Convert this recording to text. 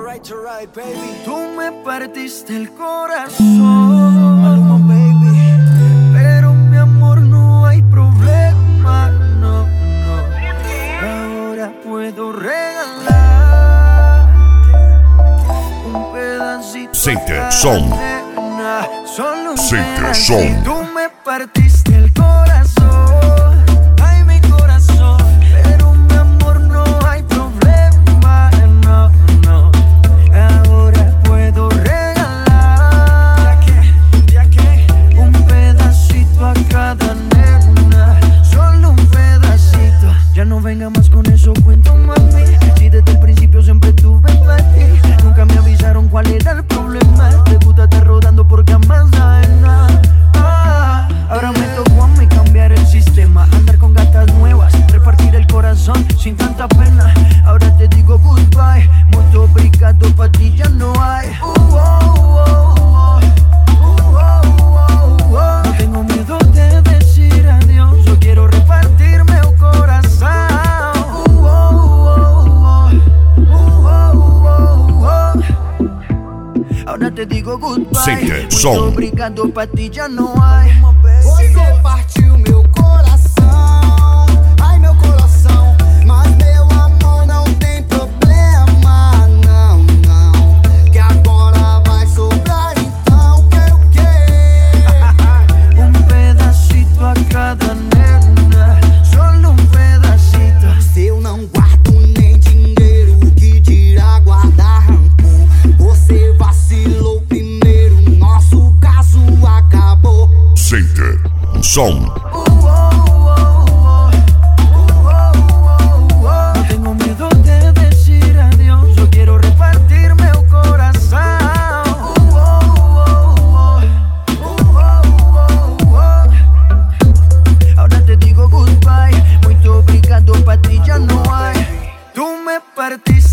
right, baby. Tú me partiste el corazón, Maluma, baby. pero mi amor no hay problema, no, no. Ahora puedo regalar un pedacito Center Son. Solo un Center pedacito. Son. Tú me partiste el corazón, ay mi corazón, pero mi amor no hay problema, no, no. Ahora puedo regalar un pedacito a cada nena, solo un pedacito. Ya no venga más con eso, cuento mami. Si desde el principio siempre tuve para ti, nunca me avisaron cuál era el problema. Te gusta estar rodando por camas ajenas. Ahora me tocó a mí cambiar el sistema, andar con gatas nuevas, repartir el corazón sin tanta pena. Ahora te digo goodbye, mucho obrigado, pa' ti ya no hay. No tengo miedo de decir adiós, yo quiero repartirme el corazón. Ahora te digo goodbye, Center mucho Son. obrigado, pa' ti ya no hay. Você partiu meu coração, ai meu coração, mas meu amor não tem problema, não, não. Que agora vai sobrar então o que? Un pedacito a cada nena, solo un pedacito. Se eu não guardo nem dinheiro, que dirá guardar rancor? Você vacilou primeiro, nosso caso acabou. Center Son. No tengo miedo de decir adiós, yo quiero repartirme el corazón. Ahora te digo goodbye, muito obrigado, pa' ti ya no hay. Tú me partiste